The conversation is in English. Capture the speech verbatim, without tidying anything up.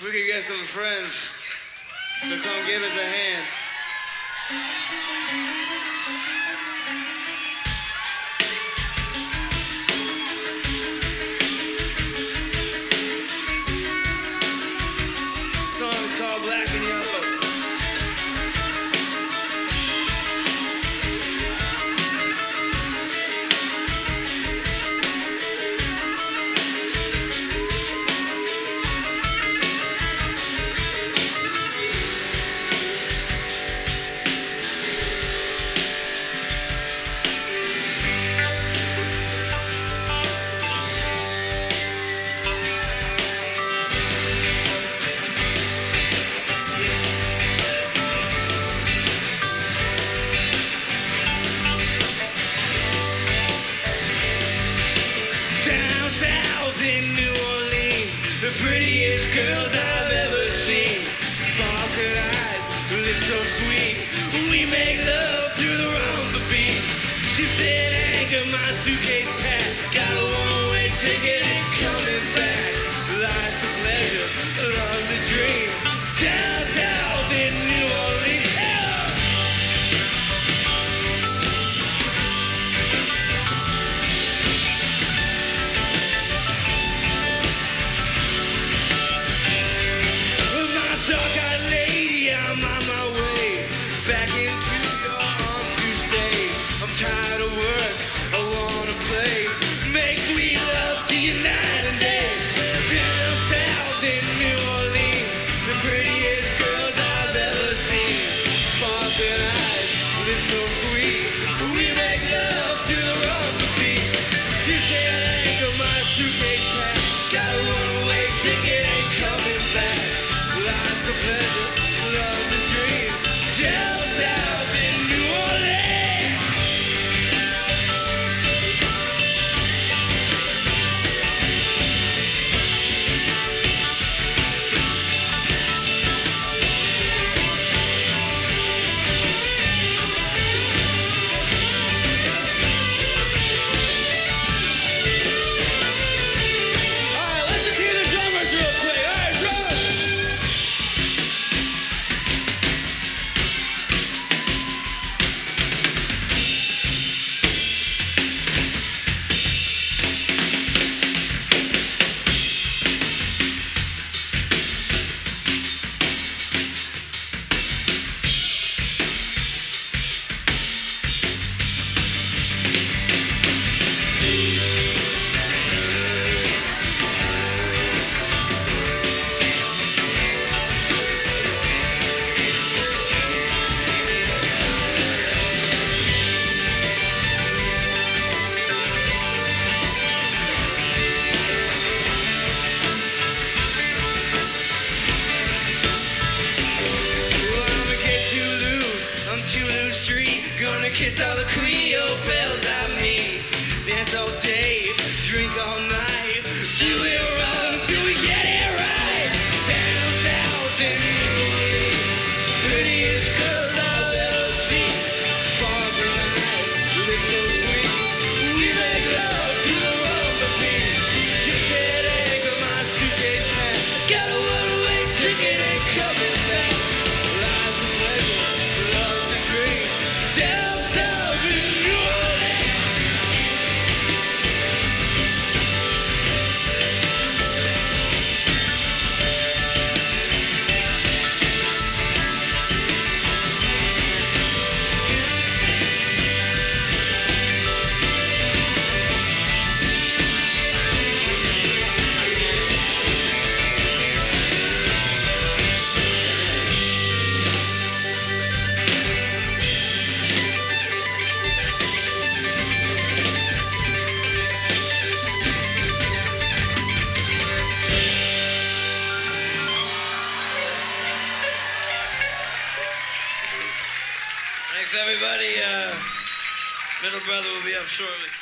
we could get some friends to come give us a hand. Song's called Black and Yellow. Prettiest girls I've ever seen. Sparkle eyes, lips so sweet. We make love to the rumba beat. She said, anchor my suitcase packed. Got a one-way ticket and coming back. Life's a pleasure, love's a dream. Down south in New Orleans. Tired of work, I wanna play. Make sweet love to you night and day. Down south in New Orleans, the prettiest girls I've ever seen. Sparkling eyes, lips so sweet. We make love to the rumba beat. She said, anchor my suitcase packed. Got a one-way ticket, ain't coming back. Life's a pleasure, love's a dream. Down south in New Orleans. Kiss all the Creole bells I meet. Dance all day, drink all night. Do it wrong till we get it right. Down south in New Orleans, prettiest girls I've ever seen. Sparkling eyes, lips so sweet. We make love to the rumba beat. She said, anchor my suitcase packed. Got a one-way ticket, ain't coming back. Life's a pleasure, love's a dream. Down south in New Orleans. Thanks, everybody. Uh, Middle Brother will be up shortly.